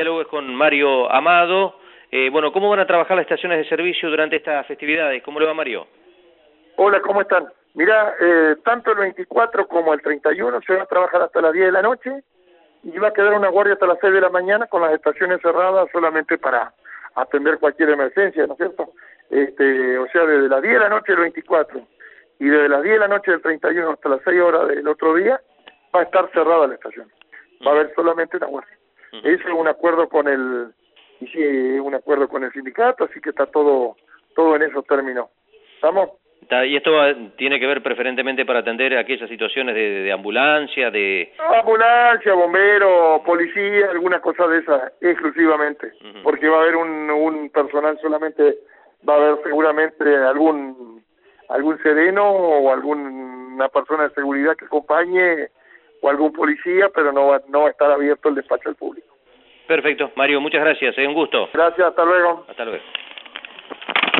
diálogo es con Mario Amado. Bueno, ¿cómo van a trabajar las estaciones de servicio durante estas festividades? ¿Cómo le va, Mario? Hola, ¿cómo están? Mirá, tanto el 24 como el 31 se va a trabajar hasta las 10 de la noche y va a quedar una guardia hasta las 6 de la mañana con las estaciones cerradas solamente para atender cualquier emergencia, ¿no es cierto? O sea, desde las 10 de la noche del 24 y desde las 10 de la noche del 31 hasta las 6 horas del otro día va a estar cerrada la estación. Va a haber solamente una guardia. Eso es un acuerdo con el sindicato, así que está todo en esos términos. ¿Estamos? Y esto tiene que ver preferentemente para atender aquellas situaciones de ambulancia, Ambulancia, bombero, policía, alguna cosa de esas, exclusivamente. Porque va a haber un personal solamente, va a haber seguramente algún sereno o alguna persona de seguridad que acompañe o algún policía, pero no va a estar abierto el despacho al público. Perfecto, Mario, muchas gracias, un gusto. Gracias, hasta luego. Hasta luego.